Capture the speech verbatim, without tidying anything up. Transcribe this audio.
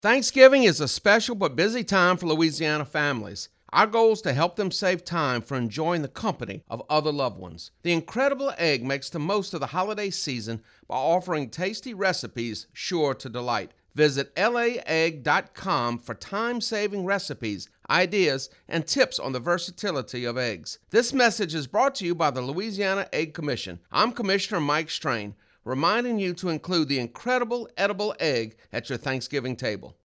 Thanksgiving is a special but busy time for Louisiana families. Our goal is to help them save time for enjoying the company of other loved ones. The Incredible Egg makes the most of the holiday season by offering tasty recipes sure to delight. Visit L A egg dot com for time-saving recipes, ideas, and tips on the versatility of eggs. This message is brought to you by the Louisiana Egg Commission. I'm Commissioner Mike Strain, reminding you to include the Incredible Edible Egg at your Thanksgiving table.